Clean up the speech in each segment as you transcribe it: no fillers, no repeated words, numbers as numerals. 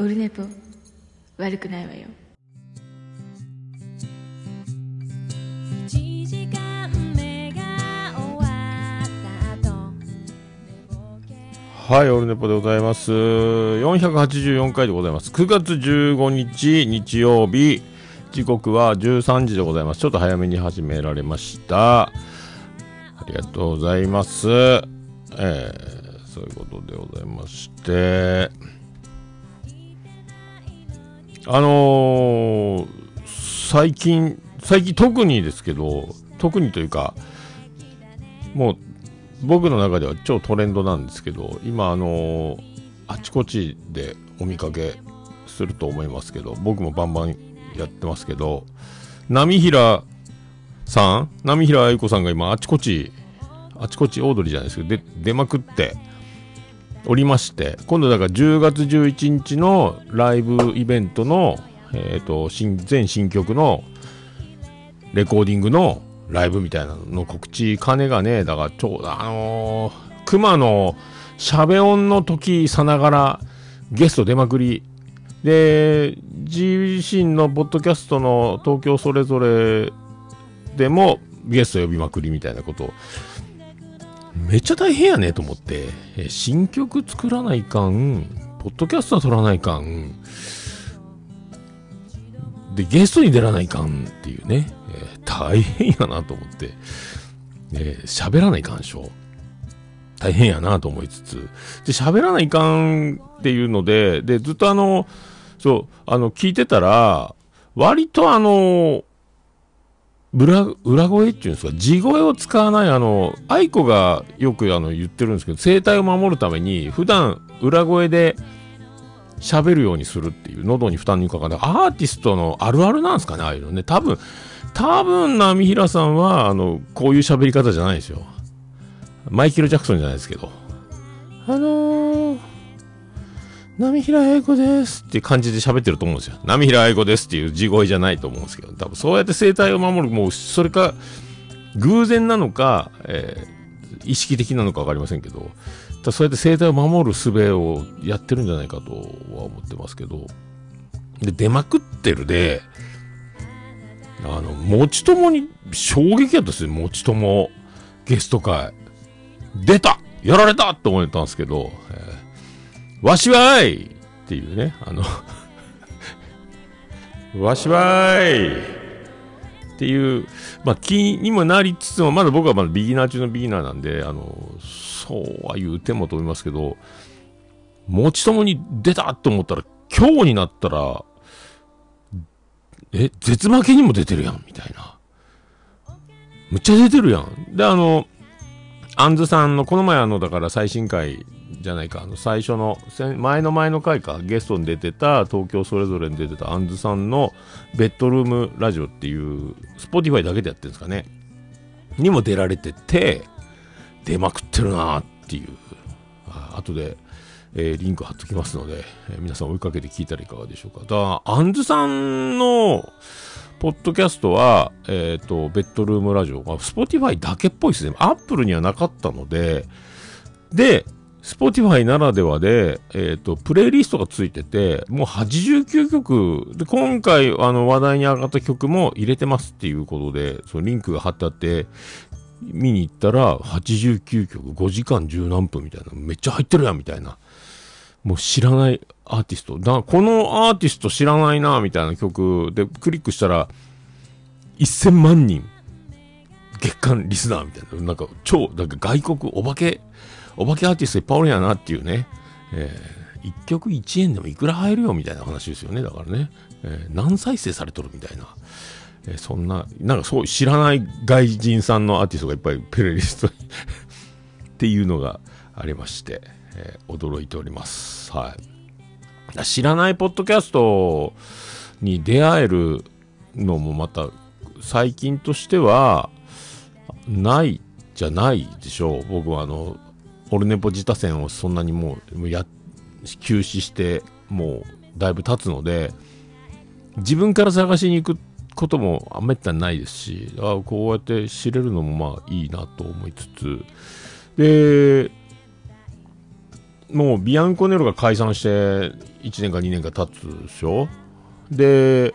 オルネポ悪くないわよ。 はい、オルネポでございます。484回でございます。9月15日日曜日、時刻は13時でございます。ちょっと早めに始められました。ありがとうございます。そういうことでございまして、最近特にですけど、特にというか、もう僕の中では超トレンドなんですけど、今あちこちでお見かけすると思いますけど、僕もバンバンやってますけど、波平愛子さんが今あちこちオードリーじゃないですけど出まくっておりまして、今度だから10月11日のライブイベントの全新曲のレコーディングのライブみたいなの告知金がね、だからちょうど熊のしゃべ音の時さながらゲスト出まくりで、自身のポッドキャストの東京それぞれでもゲスト呼びまくりみたいなこと、めっちゃ大変やねと思って、新曲作らないかん、ポッドキャストは撮らないかんで、ゲストに出らないかんっていうね、大変やなと思って、喋らないかんしょ。大変やなと思いつつ、で、喋らないかんっていうので、ずっと聞いてたら、割と裏声っていうんですか、地声を使わない愛子がよく言ってるんですけど、声帯を守るために、普段裏声で、喋るようにするっていう、喉に負担にかかるアーティストのあるあるなんですかね、ああいうのね。多分波平さんはこういう喋り方じゃないですよ。マイケル・ジャクソンじゃないですけど、波平愛子ですっていう感じで喋ってると思うんですよ。波平愛子ですっていう地声じゃないと思うんですけど、多分そうやって声帯を守る、もうそれか偶然なのか、意識的なのか分かりませんけど、そうやって生態を守る術をやってるんじゃないかとは思ってますけど、で出まくってるで、もちともに衝撃やったですよ。もちともゲスト会出た、やられたと思ったんですけど、わしはーいっていうね、わしはーいっていう、気にもなりつつも、まだ僕はまだビギナー中のビギナーなんで、そうは言うてもと思いますけど、もちともに出たと思ったら、今日になったら、絶負けにも出てるやんみたいな。むっちゃ出てるやん。で、アンズさんのこの前だから最新回じゃないか、最初の前の回か、ゲストに出てた、東京それぞれに出てたアンズさんのベッドルームラジオっていうスポティファイだけでやってるんですかねにも出られてて、出まくってるなーっていう、後で、リンク貼っときますので、皆さん追いかけて聞いたらいかがでしょうか。だからアンズさんのポッドキャストはベッドルームラジオがスポティファイだけっぽいですね。アップルにはなかったので、スポティファイならではで、プレイリストがついてて、もう89曲で、今回話題に上がった曲も入れてますっていうことで、そのリンクが貼ってあって見に行ったら89曲5時間10何分みたいな、めっちゃ入ってるやんみたいな、もう知らないアーティストこのアーティスト知らないなみたいな曲でクリックしたら1000万人月間リスナーみたいな、なんか外国お化けアーティストいっぱいおるやなっていうね、1曲1円でもいくら入るよみたいな話ですよね。だからね、何再生されとるみたいな、そんな、なんかそう知らない外人さんのアーティストがいっぱいプレイリストにっていうのがありまして、驚いております。はい。知らないポッドキャストに出会えるのもまた最近としてはないじゃないでしょう。僕はオルネポ自他戦をそんなにもう休止してもうだいぶ経つので、自分から探しに行くこともめったにないですし、こうやって知れるのもいいなと思いつつ、でもうビアンコネロが解散して 1年か2年か経つでしょ。で、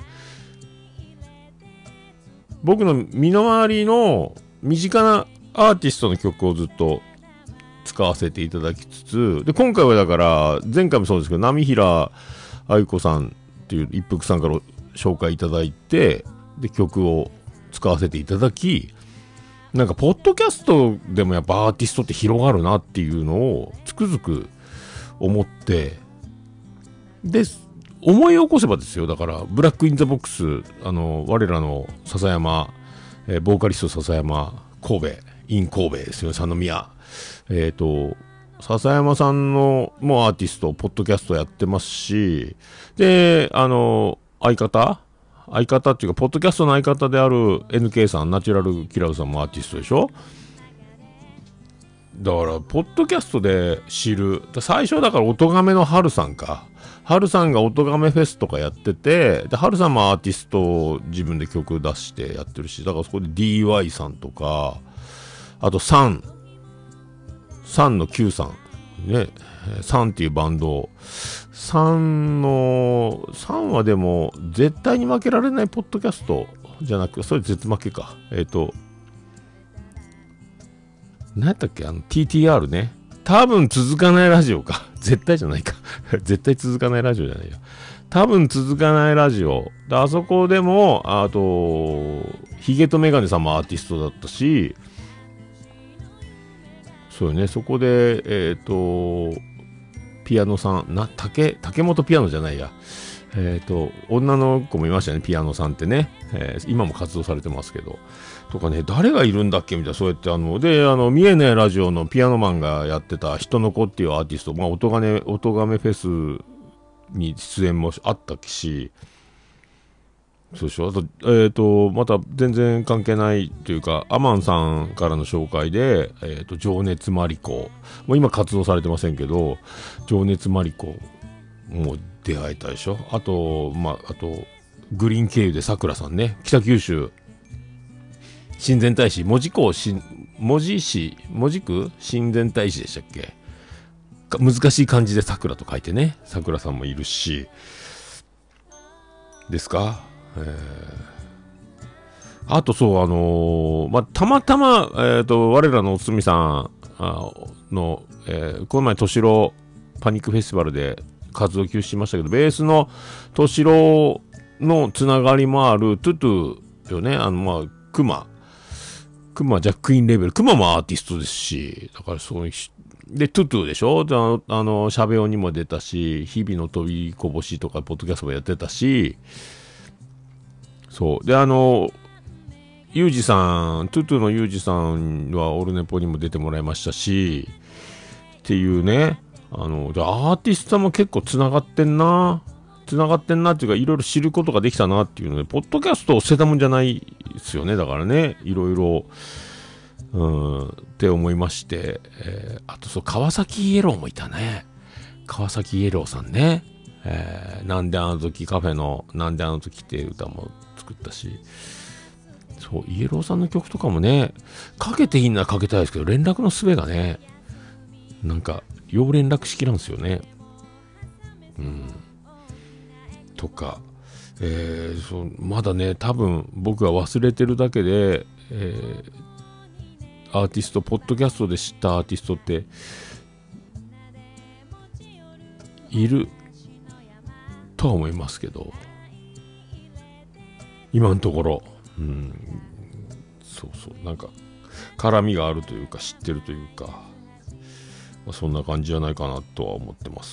僕の身の回りの身近なアーティストの曲をずっと使わせていただきつつ、で、今回はだから、前回もそうですけど、波平愛子さんっていう一服さんから紹介いただいて、で、曲を使わせていただき、なんか、ポッドキャストでもやっぱアーティストって広がるなっていうのをつくづく思って、で、思い起こせばですよ。だから、ブラックインザボックス、我らの笹山、ボーカリスト笹山、神戸ですよ、三宮。笹山さんのもアーティスト、ポッドキャストやってますし、で、相方っていうか、ポッドキャストの相方である NK さん、ナチュラルキラウさんもアーティストでしょ。だから、ポッドキャストで知る。最初だから、音亀の春さんか。春さんが音亀フェスとかやってて、で、春さんもアーティストを自分で曲出してやってるし、だからそこで DY さんとか、あとサンの Q さん。ね、サンっていうバンド。サンはでも、絶対に負けられないポッドキャストじゃなくて、それ絶負けか。何やったっけTTR ね。多分続かないラジオか。絶対じゃないか。絶対続かないラジオじゃないよ。多分続かないラジオ。で、あそこでも、あと、ヒゲとメガネさんもアーティストだったし、そうよね、そこで、ピアノさん、竹本ピアノじゃないや。女の子もいましたね、ピアノさんってね。今も活動されてますけど。とかね、誰がいるんだっけみたいな、そうやってで、見えないラジオのピアノマンがやってた人の子っていうアーティスト、まあ、音亀フェスに出演もあったし、そうでしょ。あと、また全然関係ないというか、アマンさんからの紹介で、情熱マリコ。もう今活動されてませんけど、情熱マリコも出会えたでしょ。あと、グリーン経由でさくらさんね。北九州、親善大使、門司区親善大使でしたっけ。難しい漢字でさくらと書いてね。さくらさんもいるし、ですか。あとそう、たまたま、我らのおつみさんの、この前、としろパニックフェスティバルで活動休止しましたけど、ベースのとしろのつながりもあるトゥトゥよね。クマジャックインレベル。クマもアーティストですし、だからそういうで、トゥトゥでしょ。シャベオにも出たし、日々の飛びこぼしとか、ポッドキャストもやってたし、そう。で、ユージさん、トゥトゥのユージさんはオルネポにも出てもらいましたし、っていうね、アーティストも結構繋がってんなっていうか、いろいろ知ることができたなっていうので、ポッドキャストを捨てたもんじゃないですよね。だからね、いろいろ、って思いまして、あとそう、川崎イエローもいたね。川崎イエローさんね。なんであの時カフェの、なんであの時っていう歌も作ったし、そう、イエローさんの曲とかもね、かけていいならかけたいですけど、連絡の術がね、なんか、要連絡式なんですよね。とか、まだね、多分僕が忘れてるだけで、アーティスト、ポッドキャストで知ったアーティストっているとは思いますけど、今のところ、なんか絡みがあるというか、知ってるというか、そんな感じじゃないかなとは思ってます。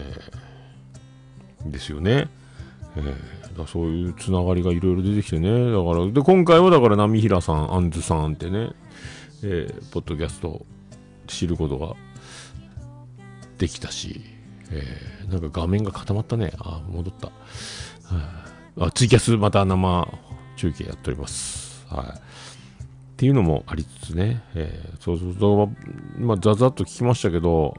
ですよね。だそういうつながりがいろいろ出てきてね。だから、で、今回はだから波平さん、アンズさんってね、ポッドキャストを知ることができたし、なんか画面が固まったね。戻った。ツイキャスまた生中継やっております。はい。っていうのもありつつね、ザザッと聞きましたけど、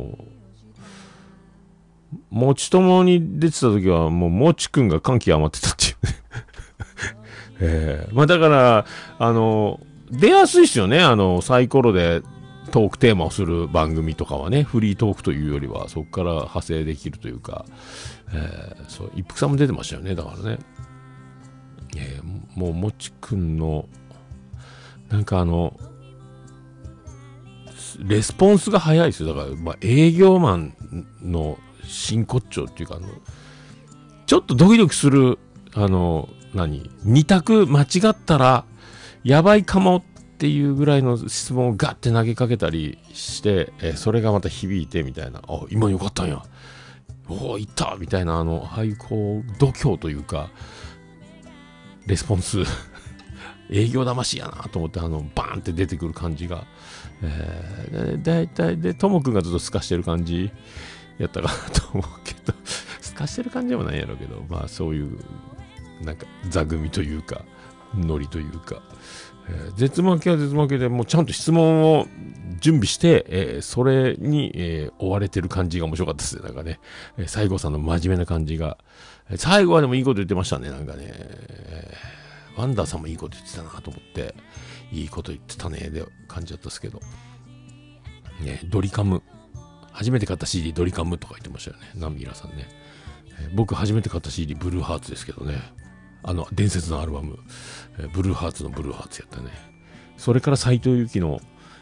もちともに出てた時はもうもちくんが感極まってたっていうね。だから、出やすいっすよね。サイコロでトークテーマをする番組とかはね、フリートークというよりはそこから派生できるというか、そう一服さんも出てましたよね。だからね、もうもちくんのなんかレスポンスが早いですよ。だから、営業マンの真骨頂っていうか、ちょっとドキドキする二択間違ったらやばいかもっていうぐらいの質問をガッて投げかけたりして、それがまた響いてみたいな、あ、今よかったんや、おおいったみたいな、ああいうこう度胸というかレスポンス営業魂やなと思って、バーンって出てくる感じが、だいたいでともくんがずっと透かしてる感じやったかなと思うけど、透かしてる感じでもないやろうけど、まあそういうなんか座組というかノリというか、絶負けは絶負けでもうちゃんと質問を準備して、それに、追われてる感じが面白かったですね。なんかね、西郷さんの真面目な感じが、最後はでもいいこと言ってましたね。なんかね、ワンダーさんもいいこと言ってたなと思って、いいこと言ってたねで感じだったですけど、ね、ドリカム初めて買った CD ドリカムとか言ってましたよね、ナミラさんね。僕初めて買った CD ブルーハーツですけどね、伝説のアルバム、ブルーハーツのブルーハーツやったね。それから斉藤由貴の、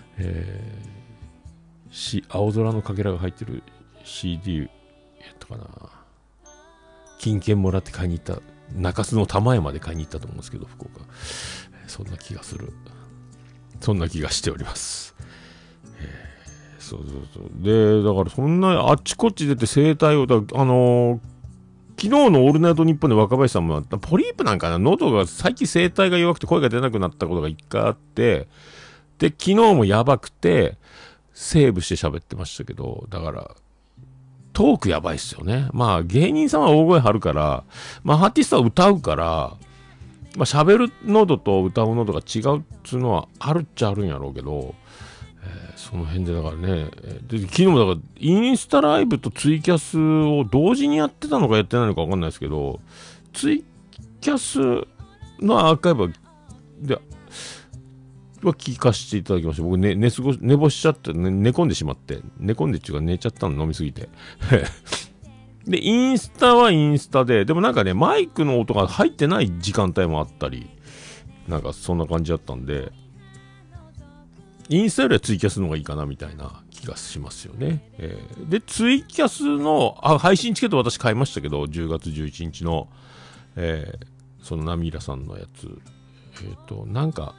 青空のかけらが入ってる CD やったかな。金券もらって買いに行った、中洲の玉屋まで買いに行ったと思うんですけど、福岡、そんな気がする、そんな気がしております。そうで、だからそんなあっちこっち出て声帯を昨日のオールナイトニッポンで若林さんもポリープなんかな、喉が最近声帯が弱くて声が出なくなったことが一回あって、で昨日もやばくてセーブして喋ってましたけど、だからトークやばいっすよね。まあ芸人さんは大声張るから、まあアーティストは歌うから、まあ喋る喉と歌う喉が違うっつうのはあるっちゃあるんやろうけど、その辺でだからね、で昨日もだからインスタライブとツイキャスを同時にやってたのかやってないのか分かんないですけど、ツイキャスのアーカイブは聞かせていただきました。僕寝坊しちゃって、寝込んでしまって、寝込んでっていうか寝ちゃったの、飲みすぎてでインスタはインスタで、でもなんかねマイクの音が入ってない時間帯もあったり、なんかそんな感じだったんで、インスタよりはツイキャスの方がいいかなみたいな気がしますよね。でツイキャスの配信チケット私買いましたけど、10月11日の、そのナミーラさんのやつ、なんか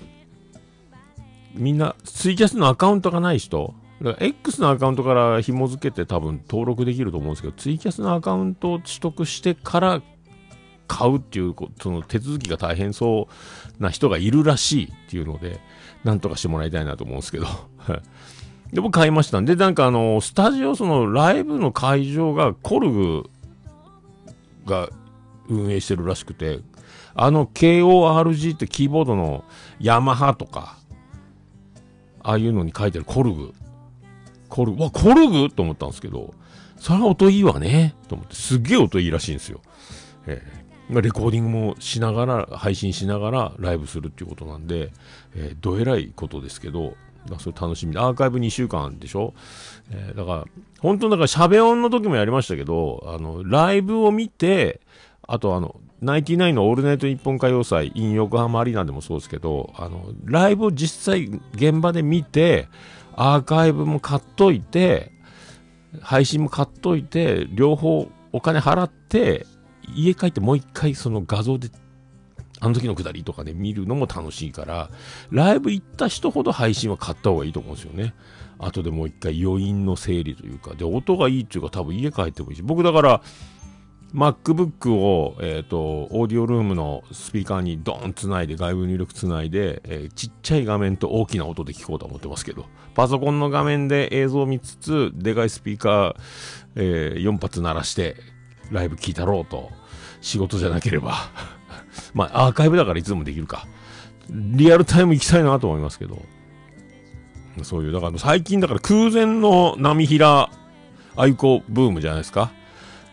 みんなツイキャスのアカウントがない人、だから X のアカウントから紐付けて多分登録できると思うんですけど、ツイキャスのアカウントを取得してから買うっていう、その手続きが大変そうな人がいるらしいっていうので、なんとかしてもらいたいなと思うんですけどで僕買いましたんで、なんかスタジオ、そのライブの会場がコルグが運営してるらしくて、KORG ってキーボードのヤマハとかああいうのに書いてるコルグと思ったんですけど、それは音いいわねと思って、すっげえ音いいらしいんですよ。レコーディングもしながら配信しながらライブするっていうことなんで、どえらいことですけど、それ楽しみで、アーカイブ2週間でしょ、だから本当だから喋音の時もやりましたけど、ライブを見て、あとナインティナインのオールナイト日本歌謡祭 in 横浜アリーナでもそうですけど、ライブを実際現場で見て、アーカイブも買っといて配信も買っといて、両方お金払って家帰ってもう一回その画像であの時のくだりとかで見るのも楽しいから、ライブ行った人ほど配信は買った方がいいと思うんですよね。後でもう一回余韻の整理というかで、音がいいっていうか多分家帰ってもいいし、僕だから MacBook を、オーディオルームのスピーカーにドーンつないで、外部入力つないで、ちっちゃい画面と大きな音で聞こうと思ってますけど、パソコンの画面で映像を見つつ、でかいスピーカー、4発鳴らしてライブ聞いたろうと、仕事じゃなければまあアーカイブだからいつでもできるか、リアルタイム行きたいなと思いますけど、そういうだから最近だから空前の波平愛子ブームじゃないですか。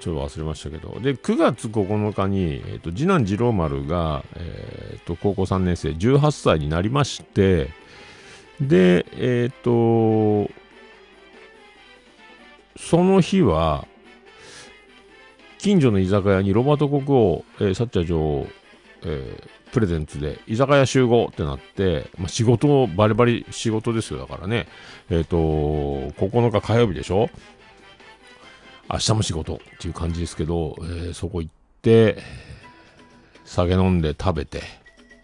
ちょっと忘れましたけど、で、9月9日に、次男次郎丸が、高校3年生、18歳になりまして、で、その日は、近所の居酒屋にロバート国王、サッチャー女王、プレゼンツで居酒屋集合ってなって、仕事、バリバリ仕事ですよ。だからね、9日火曜日でしょ、明日も仕事っていう感じですけど、そこ行って、酒飲んで食べて、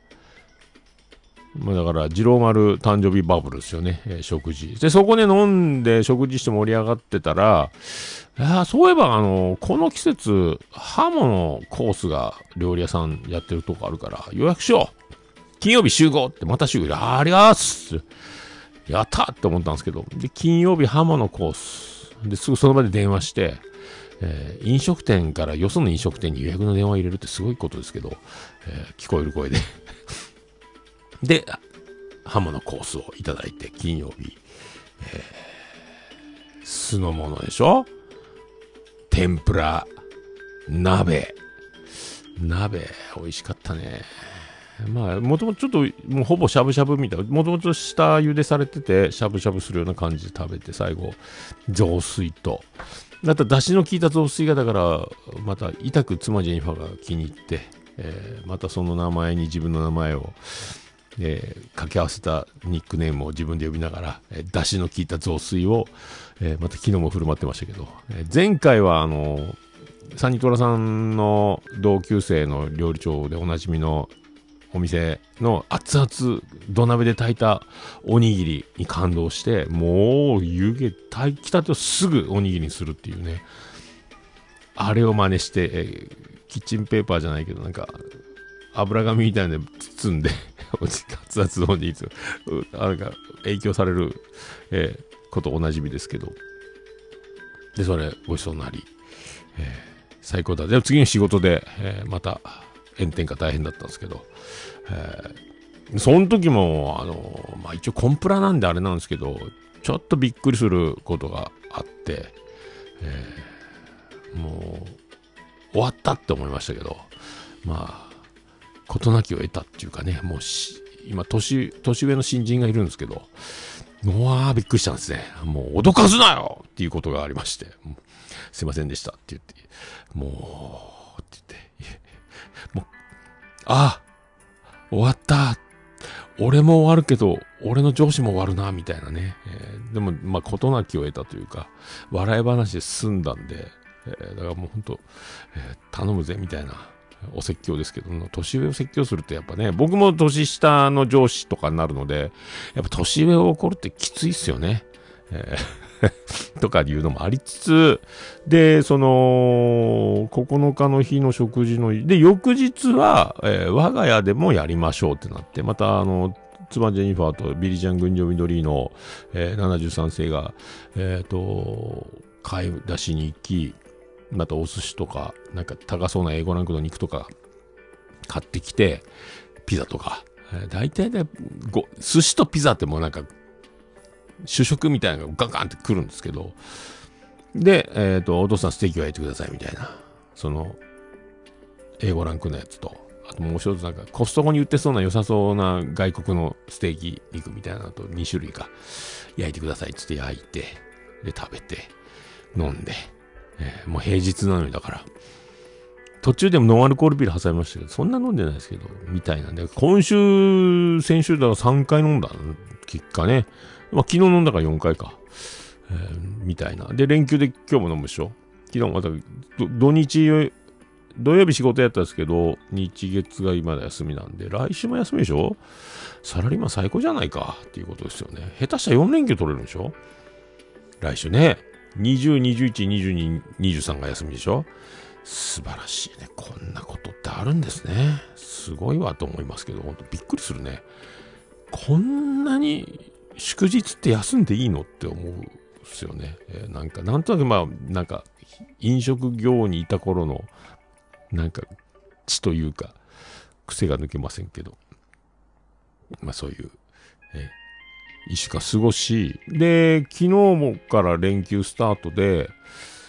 だから、次郎丸誕生日バブルですよね、食事。で、そこで飲んで食事して盛り上がってたら、そういえば、この季節、ハモのコースが料理屋さんやってるとこあるから、予約しよう、金曜日集合ってまた集合、ありがとうやったって思ったんですけど、で、金曜日ハモのコース。で、すぐその場で電話して、飲食店からよその飲食店に予約の電話入れるってすごいことですけど、聞こえる声で。で、ハモのコースをいただいて、金曜日、酢の物でしょ、天ぷら、鍋、美味しかったね。もともとちょっと、もうほぼしゃぶしゃぶみたいな、もともと下茹でされてて、しゃぶしゃぶするような感じで食べて、最後、雑炊と。だったら、出汁の効いた雑炊が、だから、また、痛く妻ジェニファーが気に入って、またその名前に自分の名前を、掛け合わせたニックネームを自分で呼びながら、出汁の効いた雑炊を、また昨日も振る舞ってましたけど、前回はサニトラさんの同級生の料理長でおなじみのお店の熱々土鍋で炊いたおにぎりに感動して、もう湯気炊きたてをすぐおにぎりにするっていうね、あれを真似して、キッチンペーパーじゃないけどなんか油紙みたいなので包んで熱々のおにぎりなんか影響される、ことおなじみですけど、でそれごちそうになり、最高だ。で次の仕事で、また炎天下大変だったんですけど、その時も一応コンプラなんであれなんですけど、ちょっとびっくりすることがあって、もう終わったって思いましたけど、事なきを得たっていうかね、もう今年上の新人がいるんですけど、びっくりしたんですね。もう脅かすなよっていうことがありまして、すいませんでしたって言って、もうって言って、もう終わった。俺も終わるけど、俺の上司も終わるな、みたいなね。でも、事なきを得たというか、笑い話で済んだんで、だからもう本当、頼むぜ、みたいなお説教ですけど、年上を説教するとやっぱね、僕も年下の上司とかになるので、やっぱ年上を怒るってきついっすよね。とかいうのもありつつ、で、9日の日の食事の、で、翌日は、我が家でもやりましょうってなって、また、妻ジェニファーとビリジャン群青緑の、73世が、買い出しに行き、またお寿司とか、なんか高そうなA5ランクの肉とか買ってきて、ピザとか、大体ね、寿司とピザってもうなんか、主食みたいなのがガンガンってくるんですけど、で、お父さんステーキを焼いてくださいみたいな、A5ランクのやつと、あともう一つなんかコストコに売ってそうな良さそうな外国のステーキ肉みたいなのと2種類か焼いてくださいっつって焼いて、で食べて、飲んで、もう平日なのにだから、途中でもノンアルコールビール挟みましたけど、そんな飲んでないですけど、みたいなんで、先週だから3回飲んだ結果ね、昨日飲んだから4回か。みたいな。で、連休で今日も飲むでしょ。昨日また、土曜日仕事やったんですけど、日月が今休みなんで、来週も休みでしょ。サラリーマン最高じゃないかっていうことですよね。下手したら4連休取れるんでしょ。来週ね。20、21、22、23が休みでしょ。素晴らしいね。こんなことってあるんですね。すごいわと思いますけど、本当びっくりするね。こんなに祝日って休んでいいのって思うんですよね。なんとなくなんか飲食業にいた頃のなんか血というか癖が抜けませんけど、そういう、一週間過ごし、で昨日もから連休スタートで、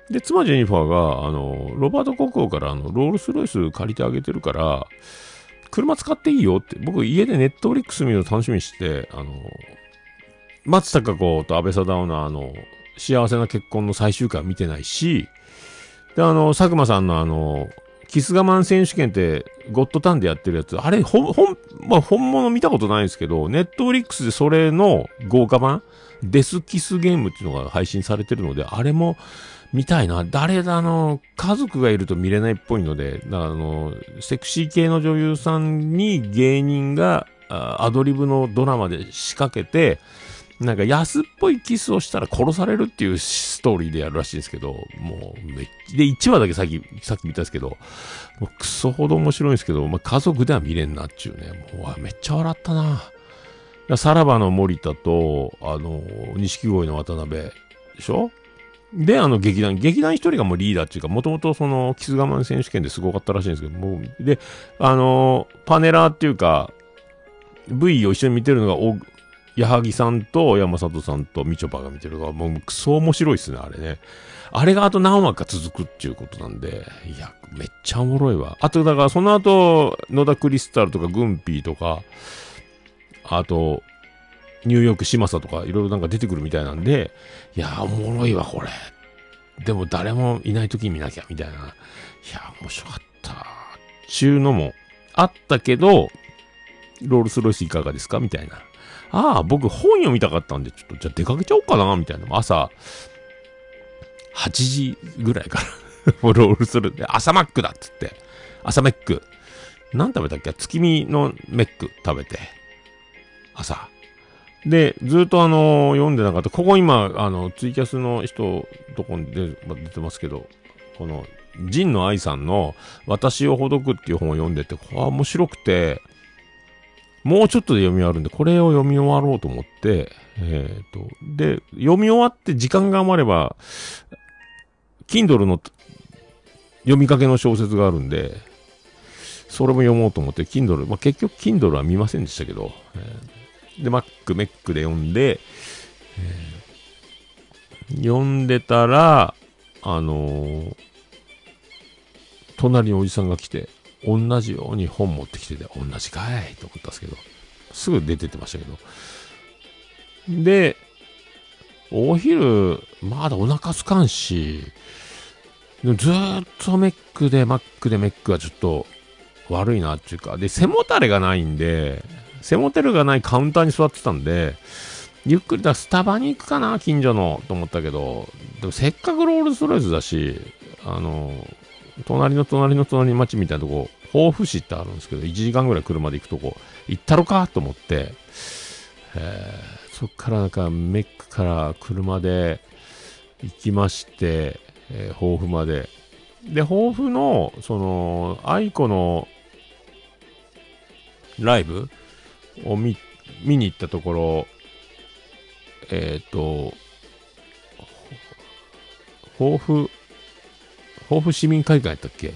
で、妻ジェニファーが、ロバート国王からロールスロイス借りてあげてるから、車使っていいよって、僕家でネットフリックス見るの楽しみにして、松たか子と安倍貞夫の幸せな結婚の最終回は見てないし、で、佐久間さんのキス我慢選手権って、ゴッドタンでやってるやつ、あれ、まあ、本物見たことないですけど、ネットフリックスでそれの豪華版、デスキスゲームっていうのが配信されてるので、あれも見たいな。家族がいると見れないっぽいので、セクシー系の女優さんに芸人がアドリブのドラマで仕掛けて、なんか安っぽいキスをしたら殺されるっていうストーリーでやるらしいんですけど、もうで、1話だけさっき見たんですけど、もうクソほど面白いんですけど、まあ、家族では見れんなっちゅうね。もうめっちゃ笑ったな。さらばの森田と、錦鯉の渡辺でしょで、劇団一人がもうリーダーっていうか、もともとキス我慢選手権ですごかったらしいんですけど、もう、で、パネラーっていうか、V を一緒に見てるのが、矢作さんと山里さんとみちょぱが見てるのが、もうクソ面白いっすね、あれね。あれがあと何話か続くっていうことなんで、いや、めっちゃおもろいわ。あと、だからその後、野田クリスタルとかグンピーとか、あと、ニューヨーク嶋佐とかいろいろなんか出てくるみたいなんで、いや、おもろいわ、これ。でも誰もいない時に見なきゃ、みたいな。いや、面白かった。ちゅうのもあったけど、ロールスロイスいかがですかみたいな。ああ、僕本読みたかったんで、ちょっとじゃあ出かけちゃおうかな、みたいな。朝、8時ぐらいからロールする。朝マックだっつって。朝メック。何食べたっけ？月見のメック食べて。朝。で、ずっと読んでなかった。ここ今、ツイキャスの人、とこに出てますけど、この、神野愛さんの、私をほどくっていう本を読んでて、これは面白くて、もうちょっとで読み終わるんで、これを読み終わろうと思って、で、読み終わって時間が余れば、Kindle の読みかけの小説があるんで、それも読もうと思って、Kindle、まあ、結局 Kindle は見ませんでしたけど、で、メックで読んで、読んでたら、隣におじさんが来て、同じように本持ってきてて、同じかいと思ったんですけど、すぐ出てってましたけど。で、お昼、まだお腹すかんし、ずーっとマックでメックはちょっと悪いなっていうか、で、背もたれがないんで、背もたれがないカウンターに座ってたんで、ゆっくりだ、スタバに行くかな、近所の、と思ったけど、でもせっかくロールスロイスだし、隣の町みたいなとこ、豊富市ってあるんですけど、1時間ぐらい車で行くとこ、行ったろかと思って、そっからなんかメックから車で行きまして、豊富まで。で、豊富の、愛子のライブを見に行ったところ、豊富市民会館やったっけ？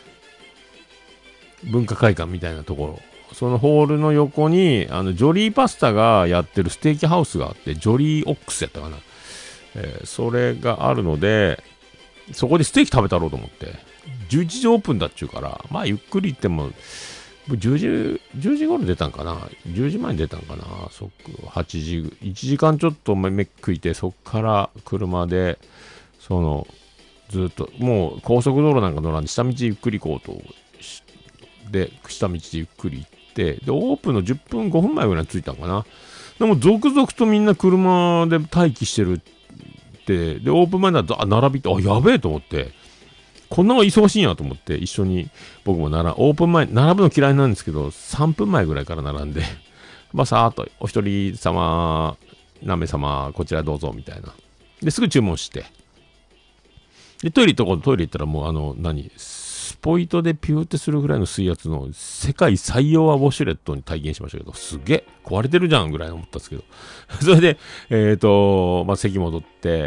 文化会館みたいなところ。そのホールの横に、ジョリーパスタがやってるステーキハウスがあって、ジョリーオックスやったかな。それがあるので、そこでステーキ食べたろうと思って、11時オープンだっちゅうから、まあゆっくり行っても、10時頃出たんかな ?10 時前に出たんかな8時、1時間ちょっとメックいて、そっから車で、ずっと、もう高速道路なんか乗らんで、下道ゆっくり行こうとで、下道でゆっくり行って、で、オープンの10分、5分前ぐらいに着いたんかな。でも、続々とみんな車で待機してるって、で、オープン前になると、並びって、やべえと思って、こんなの忙しいんやと思って、一緒に僕もオープン前、並ぶの嫌いなんですけど、3分前ぐらいから並んで、まあ、さーっと、お一人様、何名様、こちらどうぞ、みたいな。で、すぐ注文して、で、トイレ行ったらもうスポイトでピューってするぐらいの水圧の世界最弱ウォシュレットに体験しましたけど、すげえ壊れてるじゃんぐらい思ったんですけど。それで、まあ、席戻って、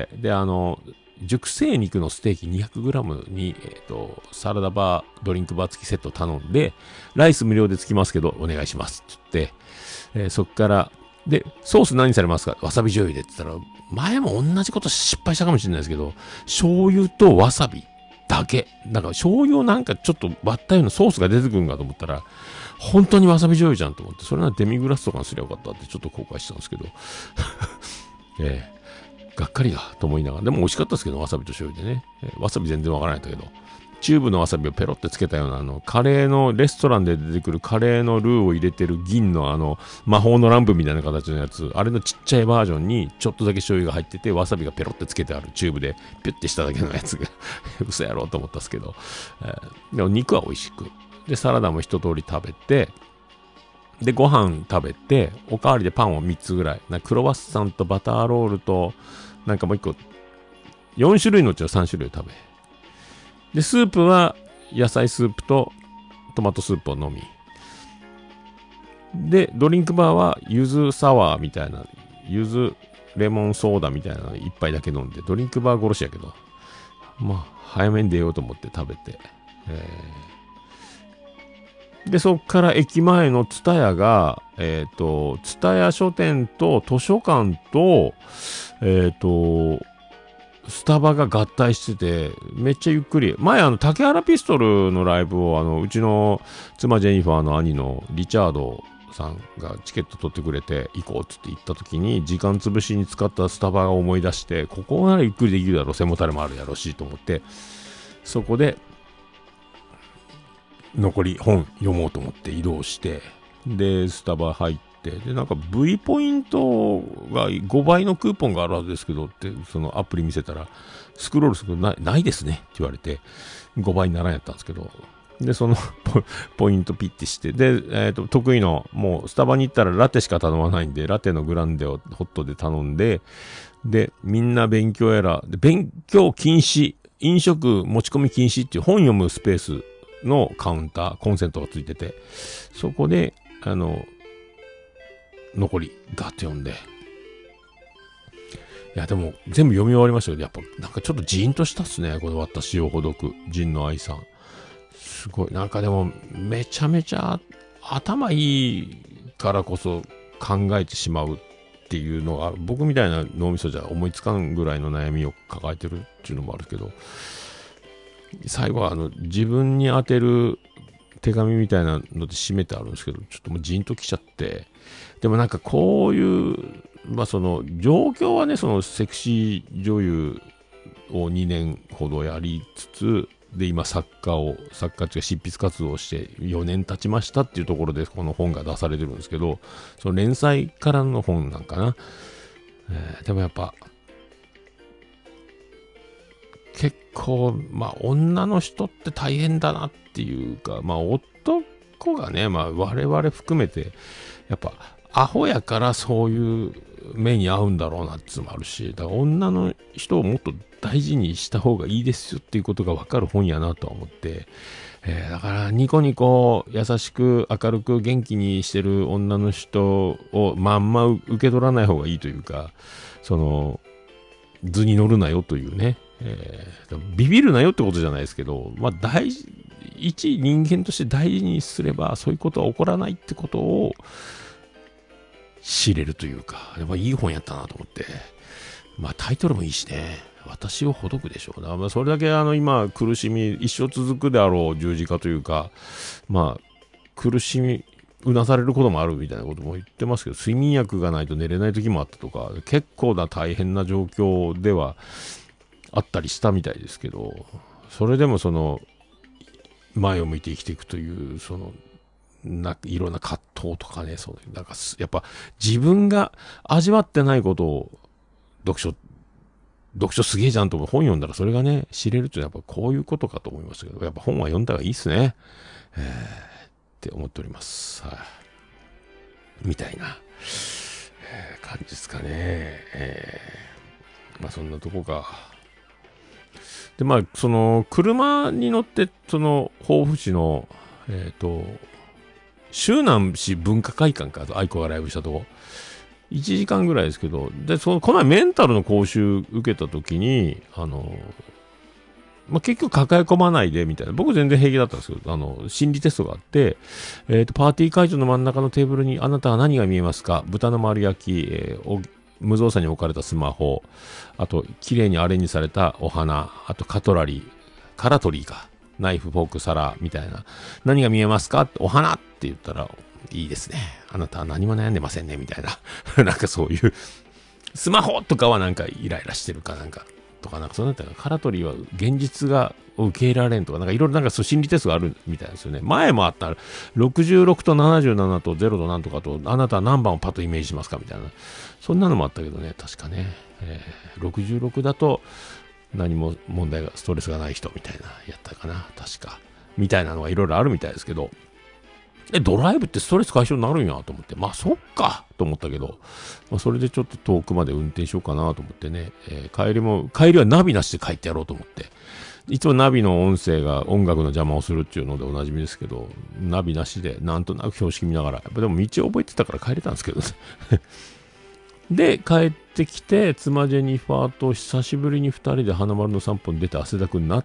で、熟成肉のステーキ 200g に、サラダバー、ドリンクバー付きセット頼んで、ライス無料で付きますけど、お願いしますって言って、そっから、 で、ソース何されますか？わさび醤油でって言ったら、前も同じこと失敗したかもしれないですけど、醤油とわさびだけ。なんか醤油をなんかちょっと割ったようなソースが出てくるんかと思ったら、本当にわさび醤油じゃんと思って、それならデミグラスとかにすりゃよかったってちょっと後悔したんですけど、がっかりだと思いながら、でも美味しかったですけど、わさびと醤油でね、わさび全然わからないんだけど、チューブのわさびをペロってつけたようなカレーのレストランで出てくるカレーのルーを入れてる銀の魔法のランプみたいな形のやつ、あれのちっちゃいバージョンにちょっとだけ醤油が入ってて、わさびがペロってつけてあるチューブでピュッてしただけのやつが嘘やろうと思ったんですけど、でも肉は美味しく、でサラダも一通り食べて、でご飯食べて、おかわりでパンを3つぐらい、クロワッサンとバターロールとなんかもう1個、4種類のうちの3種類を食べ、でスープは野菜スープとトマトスープを飲み、でドリンクバーは柚子サワーみたいな、柚子レモンソーダみたいなの1杯だけ飲んで、ドリンクバー殺しやけど、まあ早めに出ようと思って食べて、でそっから駅前のツタヤがツタヤ書店と図書館とスタバが合体してて、めっちゃゆっくり。前竹原ピストルのライブをうちの妻ジェニファーの兄のリチャードさんがチケット取ってくれて行こうっつって行った時に、時間潰しに使ったスタバが思い出して、ここならゆっくりできるだろう、背もたれもあるやろうしと思って、そこで残り本読もうと思って移動して、でスタバ入って、でなんか V ポイントが5倍のクーポンがあるはずですけどって、そのアプリ見せたらスクロールするとないですねって言われて、5倍にならんやったんですけど、でそのポイントピッてして、で、得意のもうスタバに行ったらラテしか頼まないんで、ラテのグランデをホットで頼んで、でみんな勉強やらで、勉強禁止、飲食持ち込み禁止っていう本読むスペースのカウンター、コンセントがついてて、そこで残りガッと読んで、いやでも全部読み終わりましたけど、やっぱなんかちょっとジーンとしたっすね、この私をほどく陣の愛さん、すごい。なんかでもめちゃめちゃ頭いいからこそ考えてしまうっていうのが、僕みたいな脳みそじゃ思いつかんぐらいの悩みを抱えてるっていうのもあるけど、最後は自分に当てる手紙みたいなので締めてあるんですけど、ちょっともうジーンときちゃって、でもなんかこういう、その状況はね、そのセクシー女優を2年ほどやりつつ、で今作家っていうか執筆活動をして4年経ちましたっていうところでこの本が出されてるんですけど、その連載からの本なんかな、でもやっぱ結構女の人って大変だなっていうか、男がね、我々含めてやっぱアホやからそういう目に遭うんだろうなっていうのもあるし、だから女の人をもっと大事にした方がいいですよっていうことが分かる本やなとは思って、だからニコニコ優しく明るく元気にしてる女の人をまんま受け取らない方がいいというか、その図に乗るなよというね、ビビるなよってことじゃないですけど、一人間として大事にすればそういうことは起こらないってことを知れるというか、やっぱいい本やったなと思って、タイトルもいいしね、私をほどくでしょう。だからそれだけ今苦しみ一生続くであろう十字架というか、苦しみうなされることもあるみたいなことも言ってますけど、睡眠薬がないと寝れない時もあったとか、結構な大変な状況ではあったりしたみたいですけど、それでもその前を向いて生きていくというそのいろんな葛藤とかね、なんかやっぱ自分が味わってないことを読書すげえじゃんと本読んだらそれがね知れると、やっぱこういうことかと思いますけど、やっぱ本は読んだ方がいいっすね、って思っております。みたいな、感じですかね。そんなとこか。でその車に乗ってその防府市の周南市文化会館か、愛子がライブしたとこ1時間ぐらいですけど、でこの前メンタルの講習受けた時にまあ、結局抱え込まないでみたいな。僕全然平気だったんですけど、心理テストがあって、パーティー会場の真ん中のテーブルにあなたは何が見えますか？豚の丸焼き、無造作に置かれたスマホ、あと、綺麗にアレンジされたお花、あとカトラリー、カラトリーか。ナイフ、フォーク、皿、みたいな。何が見えますか？お花って言ったら、いいですね。あなたは何も悩んでませんね、みたいな。なんかそういう、スマホとかはなんかイライラしてるかなんか、とかなんかそうなったら、カラトリーは現実が受け入れられんとか、なんかいろいろなんかそう心理テストがあるみたいですよね。前もあったら、66と77と0となんとかと、あなたは何番をパッとイメージしますかみたいな。そんなのもあったけどね、確かね。66だと、何も問題が、ストレスがない人みたいな、やったかな、確か。みたいなのがいろいろあるみたいですけど、ドライブってストレス解消になるんやと思って、まあそっかと思ったけど、まあ、それでちょっと遠くまで運転しようかなと思ってね、帰りはナビなしで帰ってやろうと思って、いつもナビの音声が音楽の邪魔をするっていうのでおなじみですけど、ナビなしでなんとなく標識見ながら、やっぱでも道覚えてたから帰れたんですけどね。で、帰ってきて、妻ジェニファーと久しぶりに2人で花丸の散歩に出て汗だくになって、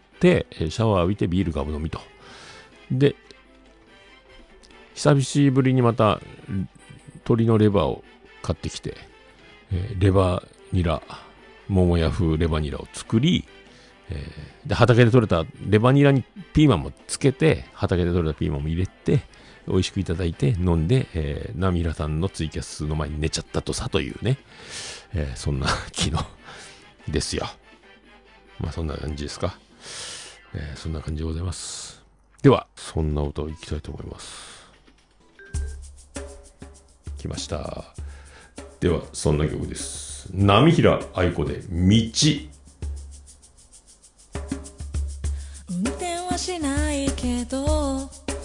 シャワー浴びてビールガブ飲みと。で、久しぶりにまた鶏のレバーを買ってきて、レバーニラ、桃屋風レバニラを作り、で畑で採れたレバニラにピーマンもつけて、畑で採れたピーマンも入れて、美味しくいただいて飲んで、ナミラさんのツイキャスの前に寝ちゃったとさというね、そんな昨日ですよ。まあそんな感じですか。そんな感じでございます。では、そんな歌をいきたいと思います。来ました。では、そんな曲です。波平愛子で道。 運転はしないけど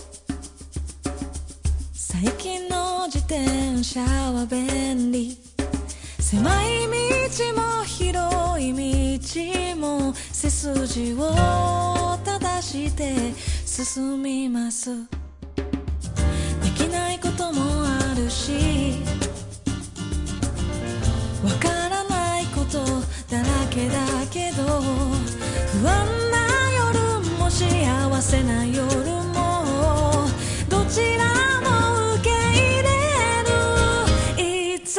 最近の自転車は便利、狭い道も広い道も背筋を正して進みます。できないこともあるし、わからないことだらけだけど、不安な夜も幸せな夜もどちらも受け入れる。 It's a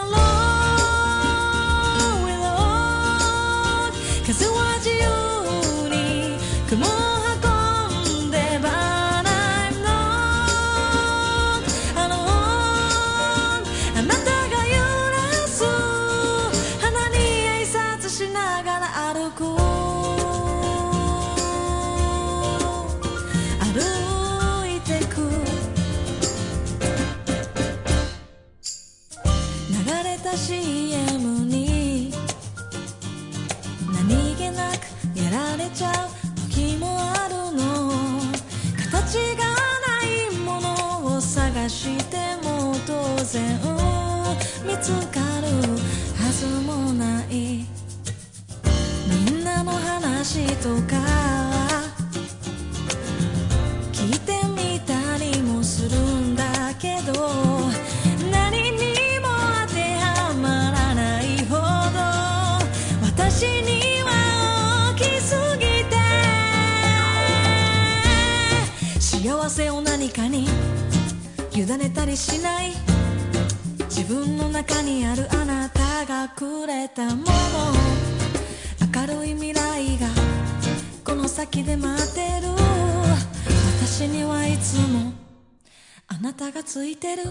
long road 風は自由に雲を運んで But I'm not alone あなたが揺らす花に挨拶しながら歩く、歩いてく。流れた CM に何気なくやられちゃう時もあるの。形がないものを探しても当然見つかるはずもない。みんなの話とか聞いてみたりもするんだけど、何にも当てはまらないほど私には大きすぎて、幸せを何かに委ねたりしない。自分の中にあるあなたがくれたもの、明るい未来がこの先で待ってる。私にはいつもあなたがついてる。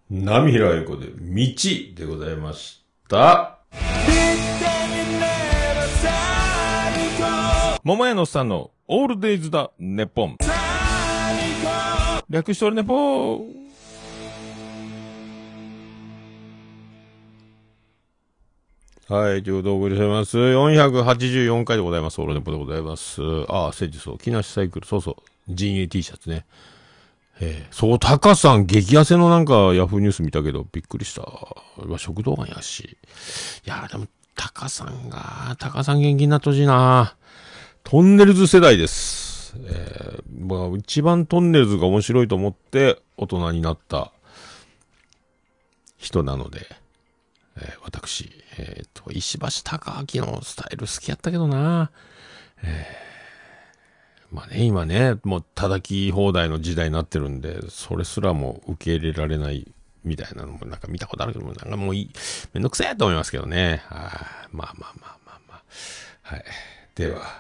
波平英子で道でございました。桃屋のおっさんのオールデイズだネポン。略しておるネポン。はい、ということでお送りしてます。484回でございます。オールネポでございます。ああ、セジそう、木梨サイクル、そうそう、陣営 T シャツね。そう、タカさん、激痩せのなんかヤフーニュース見たけど、びっくりした。食道がんやし。いや、でも、タカさん元気になってほしいな。トンネルズ世代です。まあ、一番トンネルズが面白いと思って大人になった人なので、私、石橋貴明のスタイル好きやったけどな。まあね、今ね、もう叩き放題の時代になってるんで、それすらも受け入れられないみたいなのもなんか見たことあるけども、なんかもうめんどくせえと思いますけどね。まあ。はい。では、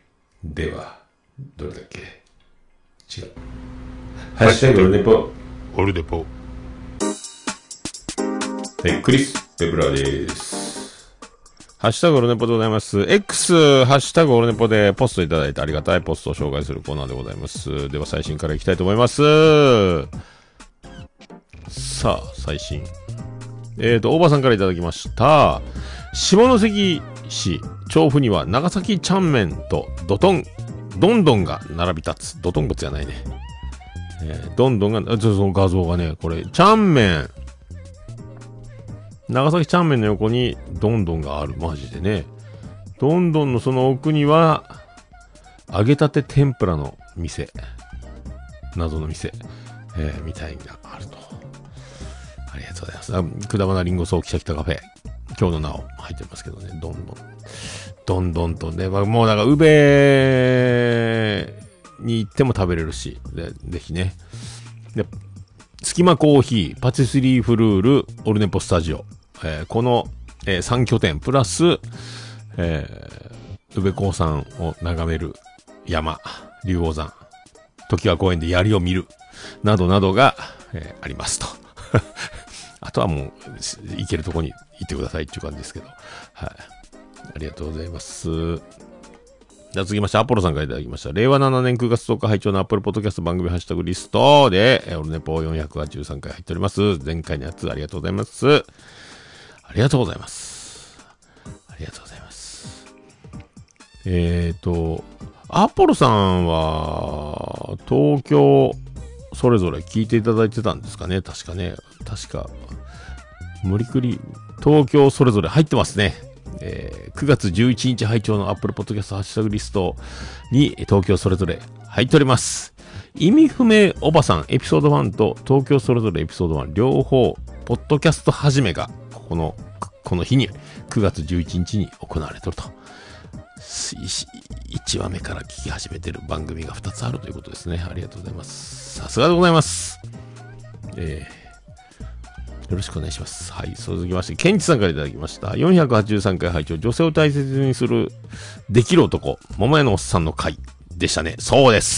どれだっけ？違う。ハッシュタグオルネポ。オルネポ。クリス・ペプラーです。ハッシュタグオルネポでございます。X、ハッシュタグオルネポでポストいただいてありがたいポストを紹介するコーナーでございます。では最新からいきたいと思います。さあ、最新。大場さんからいただきました。下関市調布には長崎ちゃんめんとどんどんが並び立つ。どとんこつじゃないね。どんどんが、その画像がね、これ、ちゃんめん。長崎ちゃんめんの横にどんどんがある。マジでね。どんどんのその奥には、揚げたて天ぷらの店。謎の店。みたいなあると。ありがとうございます。くだばなりんごそうきたきたカフェ。今日の名を入ってますけどね。どんどんとね。もうだから、宇部に行っても食べれるし。ぜひね。で、隙間コーヒー、パティスリーフルール、オルネポスタジオ。この、3拠点プラス、宇部興産を眺める山、竜王山、常盤公園で槍を見る、などなどが、ありますと。あとはもう、行けるとこに行ってくださいっていう感じですけど。はい。ありがとうございます。じゃあ続きまして、アポロさんからいただきました。令和7年9月10日配聴のアップルポッドキャスト番組ハッシュタグリストで、オルネポ483回入っております。前回のやつありがとうございます。ありがとうございます。ありがとうございます。アポロさんは、東京、それぞれ聞いていただいてたんですかね。確か、無理くり、東京それぞれ入ってますね。9月11日配聴のアップルポッドキャストハッシュタグリストに東京それぞれ入っております。意味不明おばさんエピソード1と東京それぞれエピソード1両方ポッドキャスト始めがこの日に9月11日に行われていると。1話目から聞き始めている番組が2つあるということですね。ありがとうございます。さすがでございます。よろしくお願いします。はい。続きまして、ケンチさんからいただきました。483回拝聴、女性を大切にする、できる男、桃屋のおっさんの回でしたね。そうです。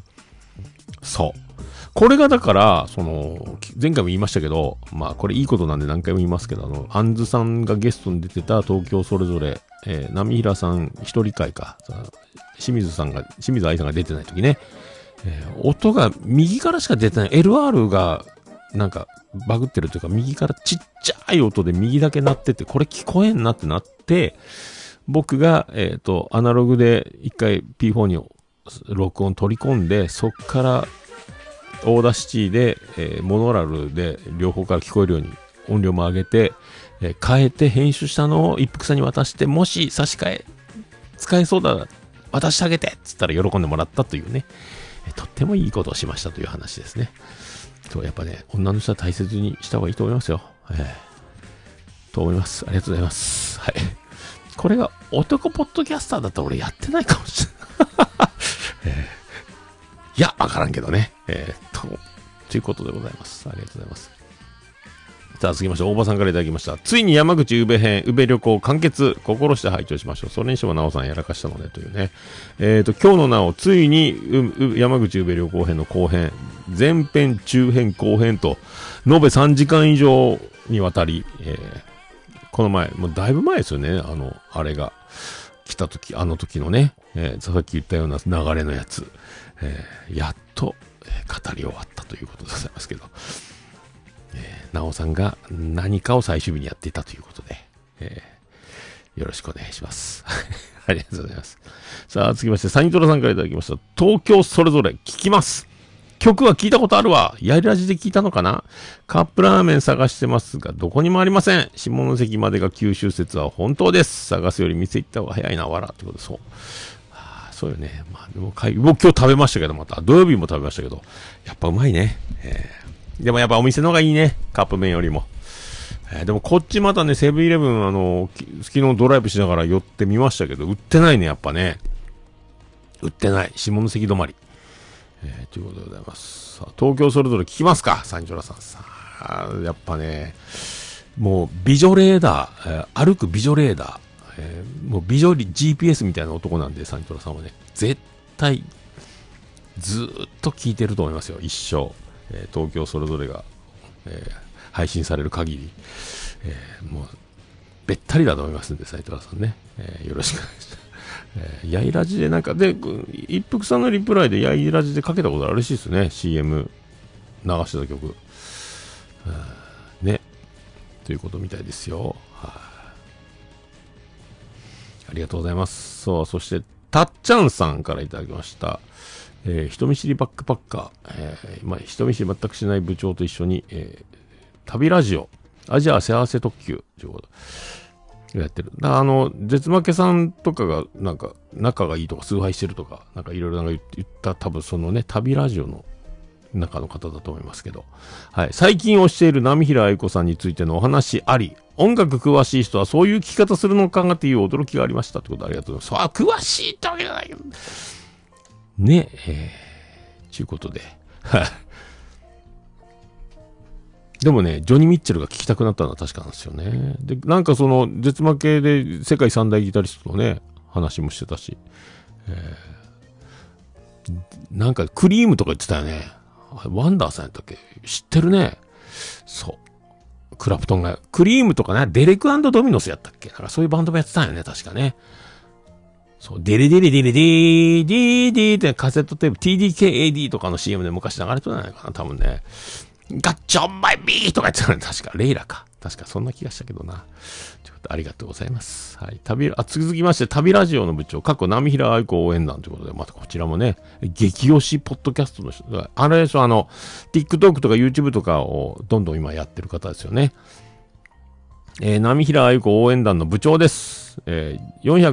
そう。これがだから、前回も言いましたけど、まあ、これいいことなんで何回も言いますけど、アンズさんがゲストに出てた東京それぞれ、波平さん一人会か、清水愛さんが出てない時ね、音が右からしか出てない、LR が、なんか、バグってるというか、右からちっちゃい音で右だけ鳴ってて、これ聞こえんなってなって、僕が、アナログで一回 P4 に録音取り込んで、そっから、オーダーシティで、モノラルで両方から聞こえるように音量も上げて、変えて編集したのを一服さんに渡して、もし差し替え、使えそうだら渡してあげてっつったら喜んでもらったというね、とってもいいことをしましたという話ですね。そう、やっぱね、女の人は大切にした方がいいと思いますよ。と思います。ありがとうございます。はい。これが男ポッドキャスターだったら俺やってないかもしれない。いや、わからんけどね。ということでございます。ありがとうございます。 さあ、続きまして、大場さんからいただきました。ついに山口宇部編、宇部旅行完結、心して拝聴しましょう。それにしてもなおさんやらかしたのね、というね。今日のなお、ついに、山口宇部旅行編の後編、前編、中編、後編と、延べ3時間以上にわたり、この前、もうだいぶ前ですよね、あれが来た時、あの時のね、さっき言ったような流れのやつ、やっと、語り終わったということでございますけど、なおさんが何かを最終日にやっていたということで、よろしくお願いします。ありがとうございます。さあ、続きまして、サニトラさんからいただきました。東京それぞれ聞きます。曲は聞いたことあるわ。やりラジで聞いたのかな。カップラーメン探してますが、どこにもありません。下関までが九州説は本当です。探すより店行った方が早いな、わら。ってことで、そう。そうよね。まあ、でも僕今日食べましたけど、また、土曜日も食べましたけど、やっぱうまいね。でもやっぱお店の方がいいね。カップ麺よりも。でもこっちまたね、セブンイレブン、昨日ドライブしながら寄ってみましたけど、売ってないね、やっぱね。売ってない。下関止まり。ということでございます。さあ、東京それぞれ聞きますか、サンジョラさん。さあ、やっぱね、もう、美女レーダー、歩く美女レーダー、もう美女GPS みたいな男なんで、サンジョラさんはね、絶対、ずーっと聞いてると思いますよ、一生。東京それぞれが、配信される限り、もう、べったりだと思いますんで、斉藤さんね、よろしくお願いします。ヤイラジでなんか、で、一服さんのリプライでヤイラジでかけたことあるらしいですね、CM 流してた曲。ね。ということみたいですよ。ありがとうございます。そう、そして、たっちゃんさんからいただきました。人見知りバックパッカー、人見知り全くしない部長と一緒に、旅ラジオ、アジア幸せ特急ということやってる。絶負けさんとかが、なんか、仲がいいとか、崇拝してるとか、なんかいろいろ言った多分そのね、旅ラジオの中の方だと思いますけど。はい。最近推している波平愛子さんについてのお話あり、音楽詳しい人はそういう聞き方するのかっていう驚きがありましたってことでありがとうございます。詳しいってわけじゃないけど。ね、ちゅうことで。はい。でもね、ジョニー・ミッチェルが聞きたくなったのは確かなんですよね。で、なんかその、絶負けで世界三大ギタリストのね、話もしてたし、なんかクリームとか言ってたよね。ワンダーさんやったっけ？知ってるね。そう。クラプトンが。クリームとかね、デレク&ドミノスやったっけ？なんかそういうバンドもやってたんよね、確かね。そう、デレデレデレデーデーデーってカセットテープ TDKAD とかの CM で昔流れてたんじゃないかな、多分ね。ガッチョンマイビーとか言ってたね。確か、レイラか。確か、そんな気がしたけどな。ということで、ありがとうございます。はい。続きまして、旅ラジオの部長、過去、波平愛子応援団ということで、またこちらもね、激推しポッドキャストの人、あれでしょ、TikTok とか YouTube とかをどんどん今やってる方ですよね。波平愛子応援団の部長です。第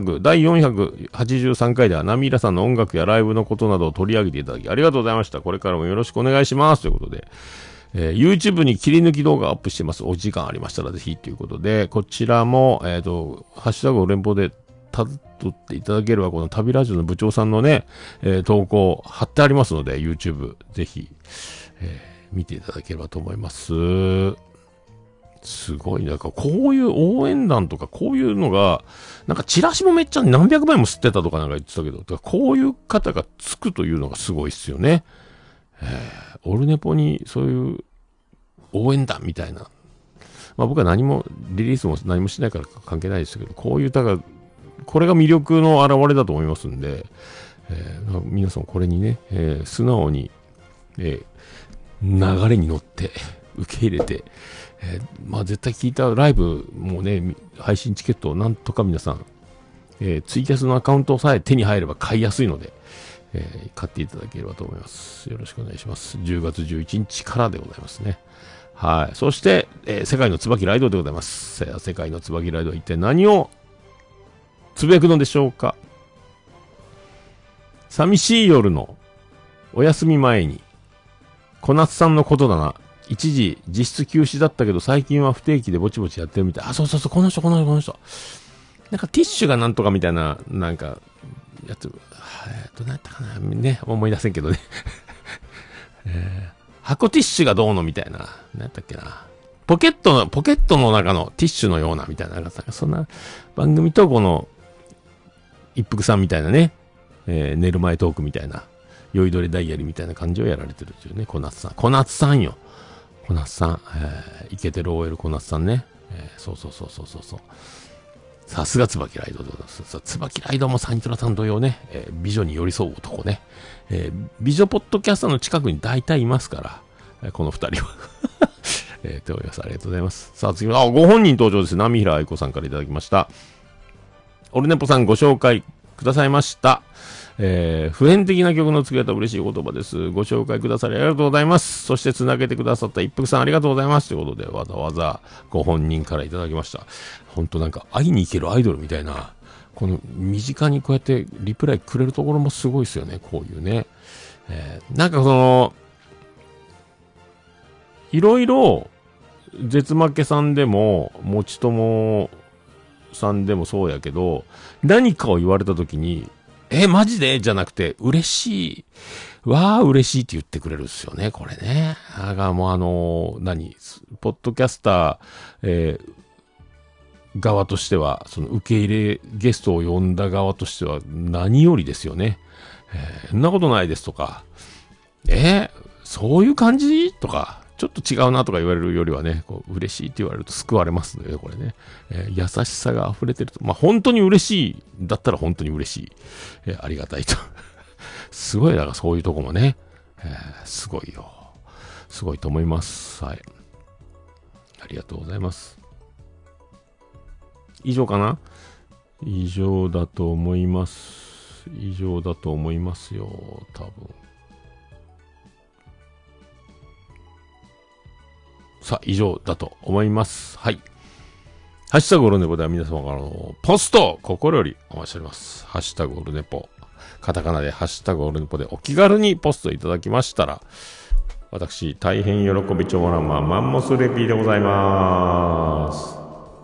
483回では波平さんの音楽やライブのことなどを取り上げていただきありがとうございました。これからもよろしくお願いします。ということで、YouTube に切り抜き動画アップしてます。お時間ありましたらぜひということで、こちらも、ハッシュタグを連邦でたどっていただければ、この旅ラジオの部長さんのね、投稿貼ってありますので、YouTube ぜひ、見ていただければと思います。すごいね。なんかこういう応援団とかこういうのが、なんかチラシもめっちゃ何百枚も吸ってたとかなんか言ってたけど、こういう方がつくというのがすごいっすよね。オルネポにそういう応援団みたいな。まあ僕は何も、リリースも何もしないから関係ないですけど、こういう歌が、これが魅力の表れだと思いますんで、皆さんこれにね、素直に、流れに乗って受け入れて、まあ絶対聞いたライブもね、配信チケットをなんとか皆さん、ツイキャスのアカウントさえ手に入れば買いやすいので、買っていただければと思います。よろしくお願いします。10月11日からでございますね。はい。そして、世界の椿ライドでございます。世界の椿ライドは一体何をつぶやくのでしょうか。寂しい夜のお休み前に、小夏さんのことだな。一時実質休止だったけど最近は不定期でぼちぼちやってるみたい。あ、そうそうそう、この人。なんかティッシュがなんとかみたいな、なんか、やつ、どうなったかなね、思い出せんけどね。箱ティッシュがどうのみたいな。何やったっけな。 ポケットの中のティッシュのようなみたいな、なんかそんな番組とこの、一服さんみたいなね、寝る前トークみたいな、酔いどれダイヤリーみたいな感じをやられてるというね、小夏さん。小夏さんよ。小夏さん。イケてる OL 小夏さんね。そう。さすが椿ライドでございます。椿ライドもサントラさん同様ね、美女に寄り添う男ね。美女ポッドキャスターの近くに大体いますから、この二人は。と思います。ありがとうございます。さあ次は、ご本人登場です。波平愛子さんからいただきました。オルネポさんご紹介くださいました。普遍的な曲の付け方嬉しい言葉です。ご紹介くださりありがとうございます。そしてつなげてくださった一服さんありがとうございます。ということでわざわざご本人からいただきました。ほんとなんか会いに行けるアイドルみたいな、この身近にこうやってリプライくれるところもすごいですよね。こういうね。なんかその、いろいろ、絶負けさんでも、もちともさんでもそうやけど、何かを言われたときに、マジでじゃなくて、嬉しい。わー、嬉しいって言ってくれるっすよね、これね。だからもうポッドキャスター、側としては、その受け入れ、ゲストを呼んだ側としては、何よりですよね。そんなことないですとか、そういう感じとか、ちょっと違うなとか言われるよりはね、こう嬉しいって言われると救われますね、これね。優しさが溢れてると。まあ、本当に嬉しい。だったら本当に嬉しい。ありがたいと。すごい、だからそういうとこもね、すごいよ。すごいと思います。はい。ありがとうございます。以上かな？以上だと思います。以上だと思いますよ、多分。さあ、以上だと思います。はい。ハッシュタグオルネポでは皆様からのポスト、心よりお待ちしております。ハッシュタグオルネポ。カタカナでハッシュタグオルネポでお気軽にポストいただきましたら、私、大変喜びちょもらんまマンモスレピーでございます。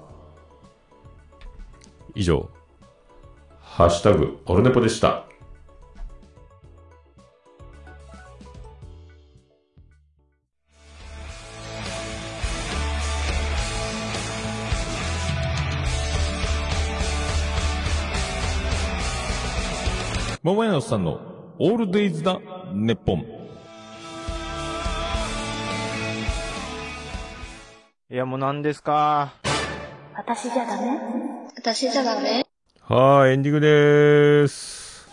以上、ハッシュタグオルネポでした。桃屋のさんのオールデイズだネッポン。 いやもう何ですか。 私じゃダメ？私じゃダメ？ はい、エンディングでーす。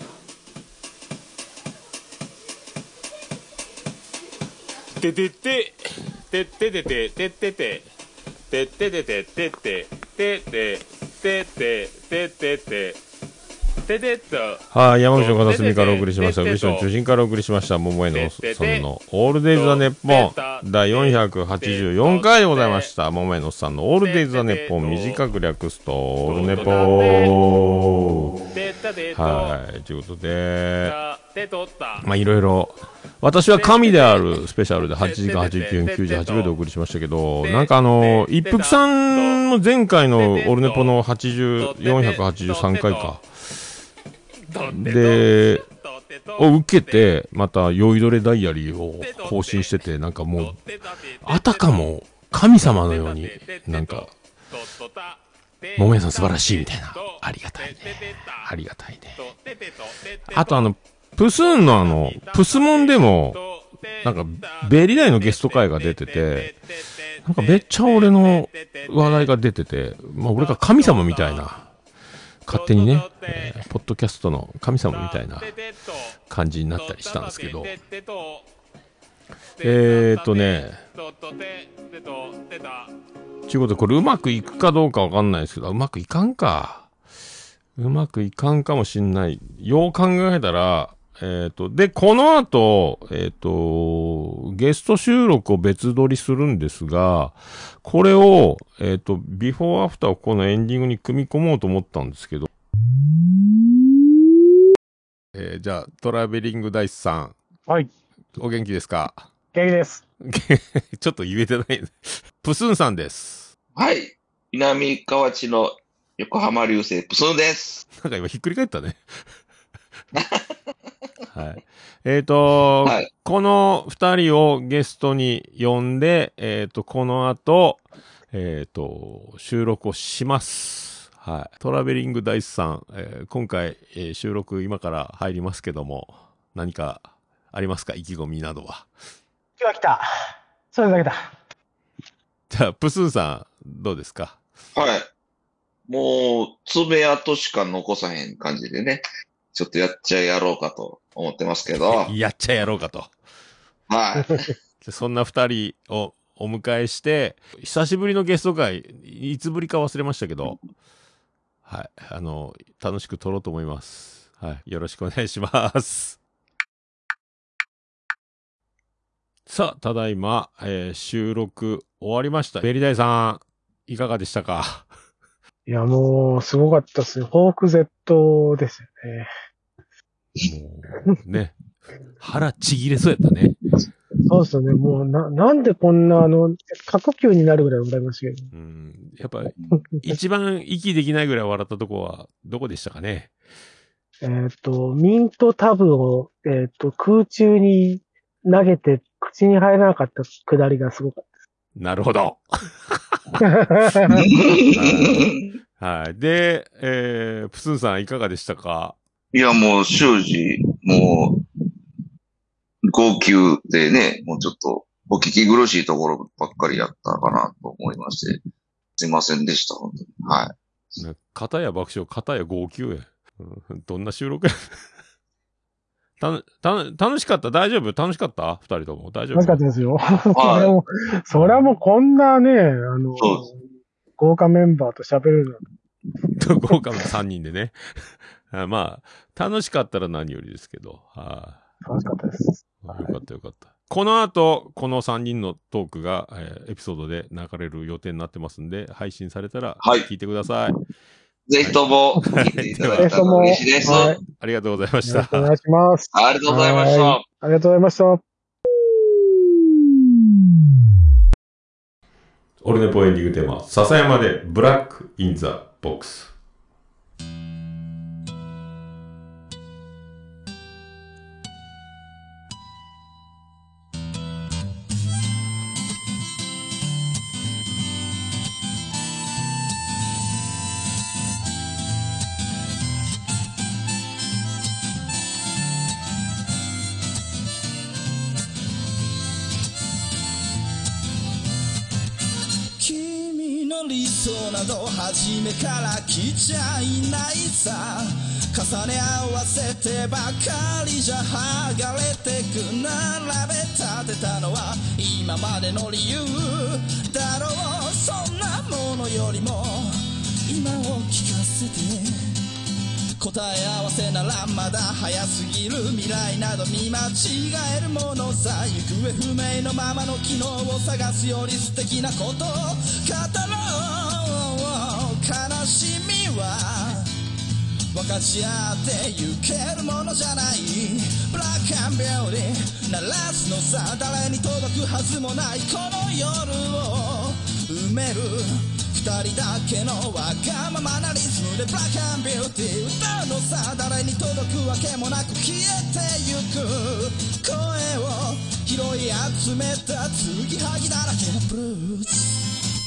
ててて、てててて、ててて、てててて、ててて、ててて、ててて、はい、山口の片隅からお送りしました。宇宙の中心からお送りしました。桃江のさんのオールデイズ・ザ・ネッポン第484回でございました。桃江のさんのオールデイズ・ザ・ネッポン短く略すとオールネポー。はい、ということで、まあいろいろ私は神であるスペシャルで8時間81分98秒でお送りしましたけど、なんか一服さんの前回のオールネポの483回かでを受けてまた酔いどれダイアリーを更新してて、なんかもうあたかも神様のようになんか桃屋さん素晴らしいみたいな、ありがたいね、ありがたいね。あとプスーンのプスモンでもなんかベリダイのゲスト会が出てて、なんかめっちゃ俺の話題が出てて、まあ俺が神様みたいな、勝手にね、ポッドキャストの神様みたいな感じになったりしたんですけど、ちゅうことでこれうまくいくかどうかわかんないですけど、うまくいかんかもしんない。よう考えたら、で、この後、ゲスト収録を別撮りするんですが、これを、ビフォーアフターをこのエンディングに組み込もうと思ったんですけど、じゃあ、トラベリングダイスさん。 はい。 お元気ですか？ 元気です。 ちょっと言えてない。プスンさんです。 はい。南河内の横浜流星プスンです。 なんか今ひっくり返ったね。 はい。 はい。 この二人をゲストに呼んで、この後、収録をします。はい。トラベリングダイスさん、今回、収録今から入りますけども、何かありますか？意気込みなどは。 今日は来た。それだけだ。 じゃあ、プスーさん、どうですか？ はい。もう、爪痕しか残さへん感じでね、ちょっとやろうかと思ってますけど。 やっちゃやろうかと。 はい。 そんな二人をお迎えして、久しぶりのゲスト会、いつぶりか忘れましたけど、はい。楽しく撮ろうと思います。はい。よろしくお願いします。さあ、ただいま、収録終わりました。ベリダイさん、いかがでしたか？ いや、もう、すごかったですね。フォーク Z ですよね。もう、ね。腹ちぎれそうやったね。 そうですよね。もう、なんでこんな、過呼吸になるぐらい笑いましたけど。 やっぱ、一番息できないぐらい笑ったとこは、どこでしたかね？ ミントタブを、空中に投げて、口に入らなかったくだりがすごかった。 なるほど。はい。で、プスンさんいかがでしたか？ いや、もう終始、もう、号泣でね、もうちょっと、お聞き苦しいところばっかりやったかなと思いまして、すいませんでした、本当に。はい。 片や爆笑、片や号泣や。どんな収録や楽しかった？大丈夫？楽しかった？二人とも大丈夫？ 楽しかったですよ。それはもうこんなね、豪華メンバーと喋るの。豪華な3人でね。まあ、楽しかったら何よりですけど。 楽しかったです。 よかったよかった。この後、この3人のトークが、エピソードで流れる予定になってますんで、配信されたら聞いてください。 ぜひとも聞いていただいたら嬉しいです。 ありがとうございました。 お願いします。 ありがとうございました。 ありがとうございました。 オルネポエンディングテーマ、笹山でブラックインザボックス。 理想など初めから来ちゃいないさ、重ね合わせてばかりじゃ剥がれてく、並べ立てたのは今までの理由だろう。そんなものよりも今を聞かせて、答え合わせならまだ早すぎる、未来など見間違えるものさ、行方不明のままの昨日を探すより素敵なことを語ろう。悲しみは分かち合ってゆけるものじゃない、ブラック&ビューティー鳴らすのさ、誰に届くはずもないこの夜を埋める二人だけのわがままなリズムでブラック&ビューティー歌うのさ、誰に届くわけもなく消えてゆく声を拾い集めた継ぎはぎだらけのブルース。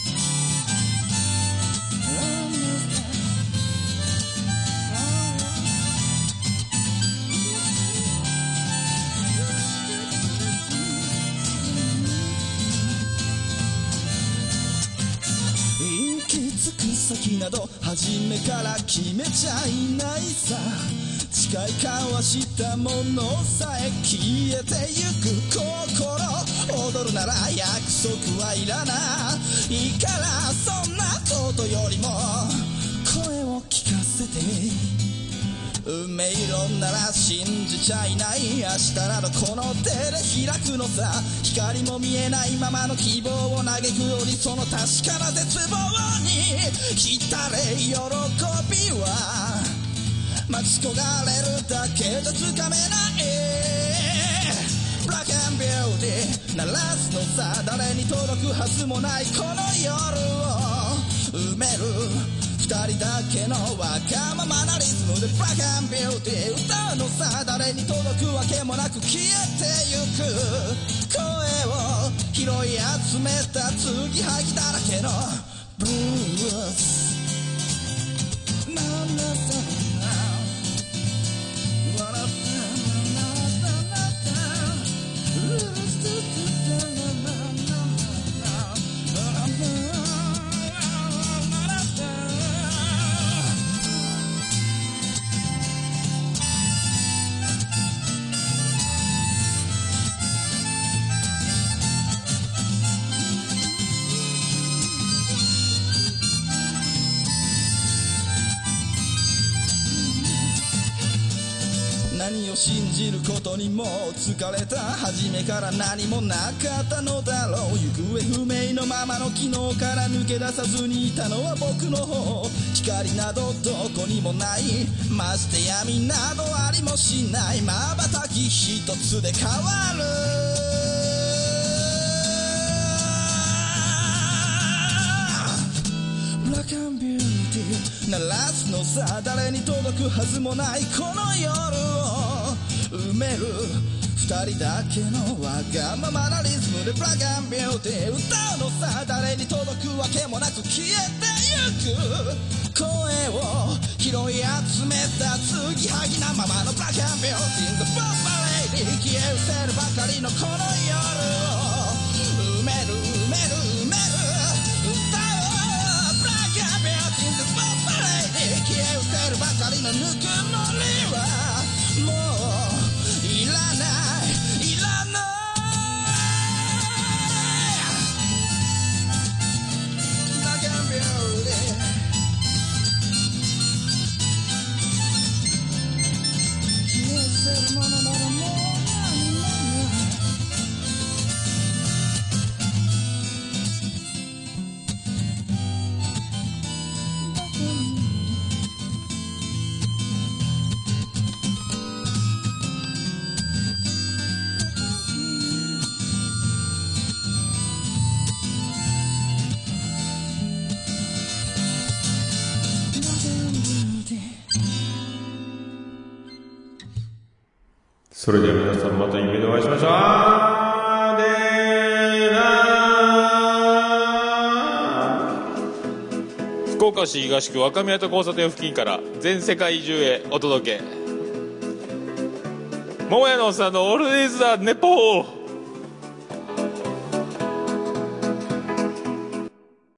先など初めから決めちゃいないさ、誓い交わしたものさえ消えてゆく心踊るなら約束はいらないから、そんなことよりも声を聞かせて、運命論なら信じちゃいない、明日などこの手で開くのさ、光も見えないままの希望を嘆くより、その確かな絶望に浸れ喜びは待ち焦がれるだけじゃつかめない、ブラック&ビューティー鳴らすのさ、誰に届くはずもないこの夜を埋める二二人だけのわがままなリズムでブラック&ビューティー歌うのさ誰に届くわけもなく消えてゆく声を拾い集めた継ぎはぎだらけのブルース何を信じることにも疲れた初めから何もなかったのだろう行方不明のままの昨日から抜け出さずにいたのは僕の方光などどこにもないまして闇などありもしない瞬き一つで変わるブラック&ビューティー鳴らすのさ誰に届くはずもないこの夜を埋める二人だけのわがままなリズムでブラック&ビューティー歌うのさ誰に届くわけもなく消えてゆく声を拾い集めた継ぎはぎなままのブラック&ビューティー The Bomb Lady 消え失せるばかりのこの夜を埋める埋める埋める歌うブラック&ビューティー The Bomb Lady 消え失せるばかりのぬくもりはもういらないいらないブラック&ビューティー消え失せるものならもう何もないそれでは皆さんまた夢でお会いしましょう。あーでーなー。福岡市東区若宮と交差点付近から全世界中へお届け。桃屋のおっさんのオールディーズ・ザ・ネポー。